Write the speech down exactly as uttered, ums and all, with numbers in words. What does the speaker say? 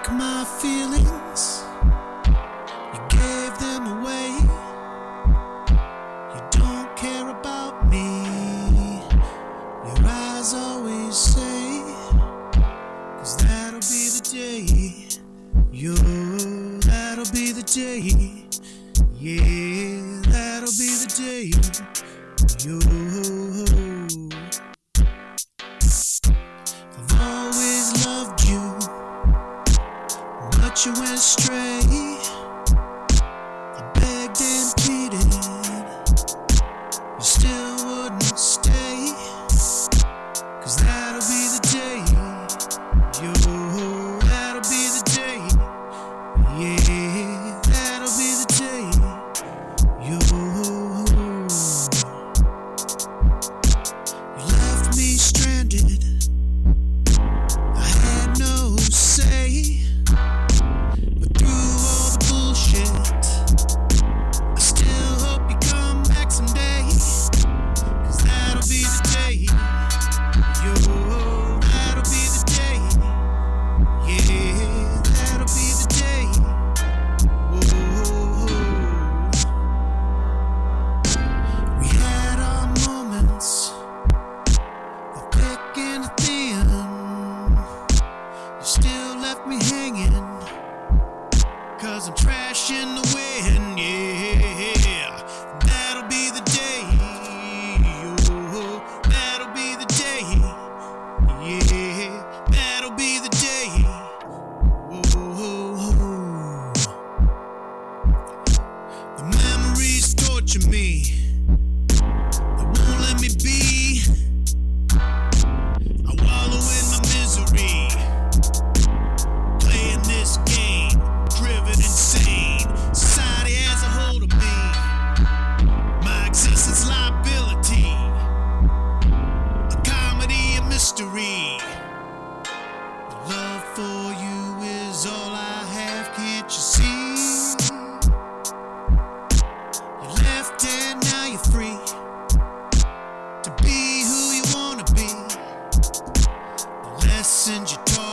took my feelings, you gave them away. You don't care about me, your eyes always say, 'cause that'll be the day, yo, that'll be the day, yeah, that'll be the day, yo. I've always loved you, but you went astray. I begged and pleaded, you still wouldn't stay. 'Cause that'll be the day, yo, that'll be the day, yeah, that'll be the day, yo. You left me stranded, I had no say. But through all the bullshit, I still hope you come back someday. 'Cause that'll be the day, yo, that'll be the day, yeah, that'll be the day, whoa. We had our moments, the thick and the thin. You still left me hanging, 'cause I'm trash in the wind, yeah. That'll be the day, yo, that'll be the day, yeah, that'll be the day, whoa. The memories torture me, they won't let me be. I wallow in my misery, playing this game, driven insane. Society has a hold of me, my existence liability, a comedy, a mystery. Love for you is all I have, can't you see? You left and now you're free to be who you wanna be. The lessons you taught